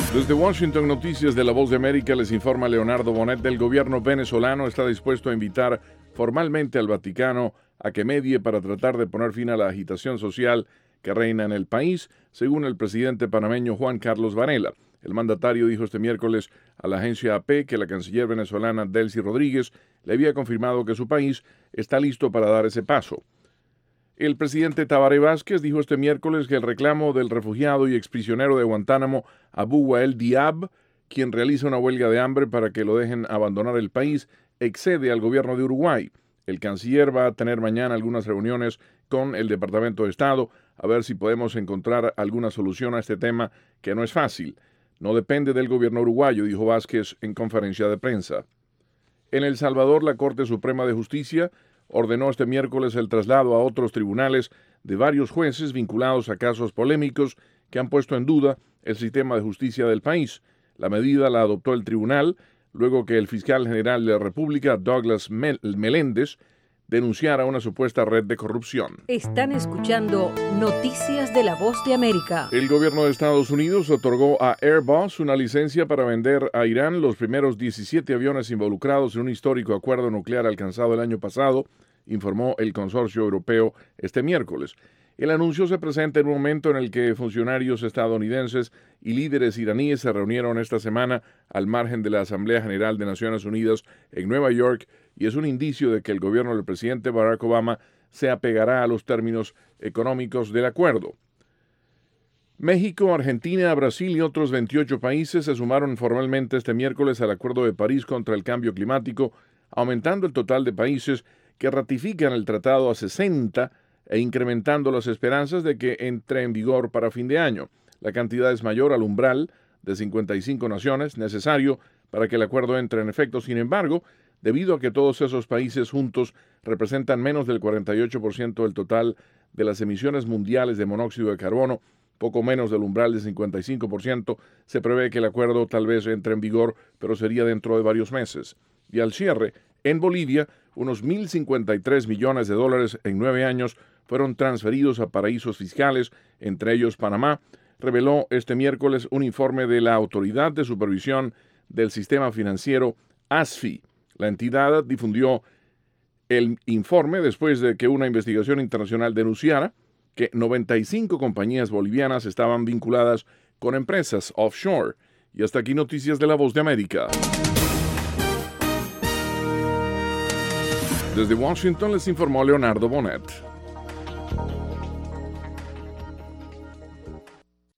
Desde Washington, Noticias de La Voz de América, les informa Leonardo Bonet. Del gobierno venezolano está dispuesto a invitar formalmente al Vaticano a que medie para tratar de poner fin a la agitación social que reina en el país, según el presidente panameño Juan Carlos Varela. El mandatario dijo este miércoles a la agencia AP que la canciller venezolana Delcy Rodríguez le había confirmado que su país está listo para dar ese paso. El presidente Tabaré Vázquez dijo este miércoles que el reclamo del refugiado y exprisionero de Guantánamo Abu Wael Diab, quien realiza una huelga de hambre para que lo dejen abandonar el país, excede al gobierno de Uruguay. El canciller va a tener mañana algunas reuniones con el Departamento de Estado a ver si podemos encontrar alguna solución a este tema que no es fácil. No depende del gobierno uruguayo, dijo Vázquez en conferencia de prensa. En El Salvador, la Corte Suprema de Justicia ordenó este miércoles el traslado a otros tribunales de varios jueces vinculados a casos polémicos que han puesto en duda el sistema de justicia del país. La medida la adoptó el tribunal luego que el fiscal general de la República, Douglas Meléndez, denunciara una supuesta red de corrupción. Están escuchando Noticias de La Voz de América. El gobierno de Estados Unidos otorgó a Airbus una licencia para vender a Irán los primeros 17 aviones involucrados en un histórico acuerdo nuclear alcanzado el año pasado, informó el consorcio europeo este miércoles. El anuncio se presenta en un momento en el que funcionarios estadounidenses y líderes iraníes se reunieron esta semana al margen de la Asamblea General de Naciones Unidas en Nueva York, y es un indicio de que el gobierno del presidente Barack Obama se apegará a los términos económicos del acuerdo. México, Argentina, Brasil y otros 28 países se sumaron formalmente este miércoles al Acuerdo de París contra el cambio climático, aumentando el total de países que ratifican el tratado a 60 e incrementando las esperanzas de que entre en vigor para fin de año. La cantidad es mayor al umbral de 55 naciones necesario para que el acuerdo entre en efecto. Sin embargo, debido a que todos esos países juntos representan menos del 48% del total de las emisiones mundiales de monóxido de carbono, poco menos del umbral de 55%, se prevé que el acuerdo tal vez entre en vigor, pero sería dentro de varios meses. Y al cierre, en Bolivia, unos 1.053 millones de dólares en 9 años fueron transferidos a paraísos fiscales, entre ellos Panamá, reveló este miércoles un informe de la Autoridad de Supervisión del Sistema Financiero, ASFI. La entidad difundió el informe después de que una investigación internacional denunciara que 95 compañías bolivianas estaban vinculadas con empresas offshore. Y hasta aquí Noticias de La Voz de América. Desde Washington les informó Leonardo Bonet.